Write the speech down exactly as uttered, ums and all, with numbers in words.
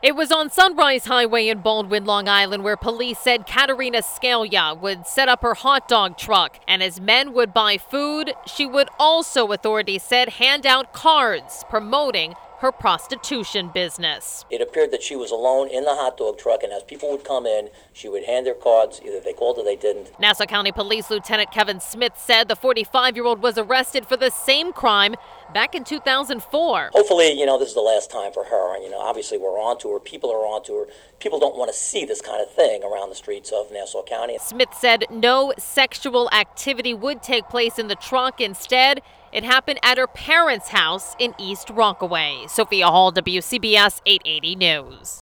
It was on Sunrise Highway in Baldwin, Long Island, where police said Katerina Scalia would set up her hot dog truck, and as men would buy food, she would also, authorities said, hand out cards promoting her prostitution business. It appeared that she was alone in the hot dog truck, and as people would come in, she would hand their cards. Either they called or they didn't. Nassau County Police Lieutenant Kevin Smith said the forty-five-year-old was arrested for the same crime back in two thousand four. Hopefully, you know, this is the last time for her. And, you know, obviously we're on to her. People are on to her. People don't want to see this kind of thing around the streets of Nassau County. Smith said no sexual activity would take place in the truck. Instead, it happened at her parents' house in East Rockaway. Sophia Hall, W C B S eight eighty News.